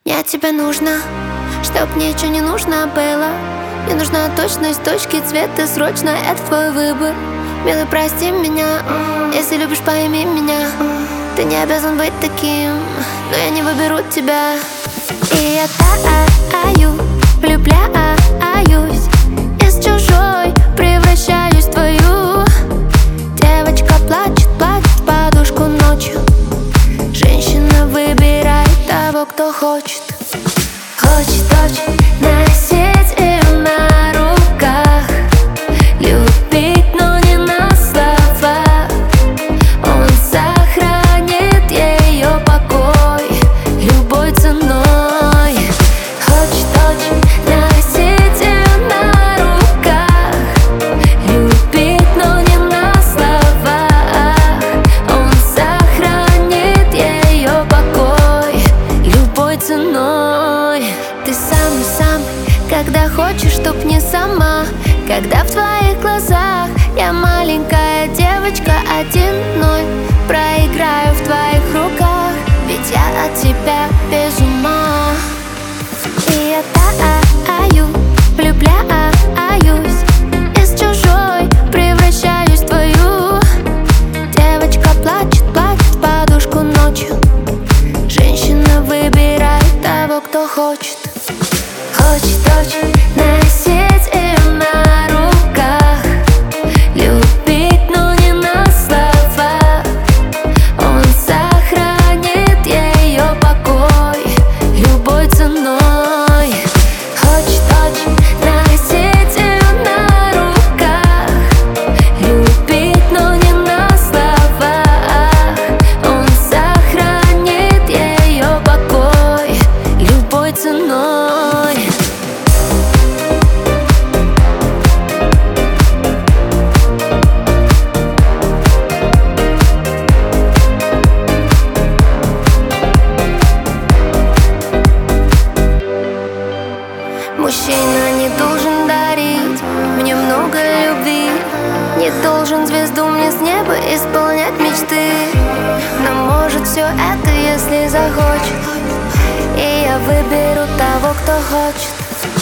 Мне от тебя нужно, чтоб ничего не нужно было. Мне нужна точность, точки, цвета, срочно, это твой выбор. Милый, прости меня, если любишь, пойми меня. Ты не обязан быть таким, но я не выберу тебя. И я таю, влюбляюсь, из чужой превращаюсь в твою. Девочка плачет, плачет в подушку ночью. Женщина выбирает того, кто хочет. Хочет очень носить ее на руках, любить, но не на словах. Он сохранит ее покой любой ценой. Хочет очень носить ее на руках, любить, но не на словах. Он сохранит ее покой любой ценой. Ты самый-самый, когда хочешь, чтоб не сама. Когда в твоих глазах я маленькая девочка 1-0. Проиграю в твоих руках, ведь я от тебя без ума. И я таю, влюбляюсь, из чужой превращаюсь в твою. Девочка плачет, плачет в подушку ночью. Женщина выбирает того, кто хочет. Хочет очень носить ее на руках, любить, но не на словах. Он сохранит ее покой любой ценой. Хочет очень носить ее на руках, любить, но не на словах. Он сохранит ее покой любой ценой. Мужчина не должен дарить мне много любви, не должен звезду мне с неба исполнять мечты. Но может все это, если захочет, и я выберу того, кто хочет.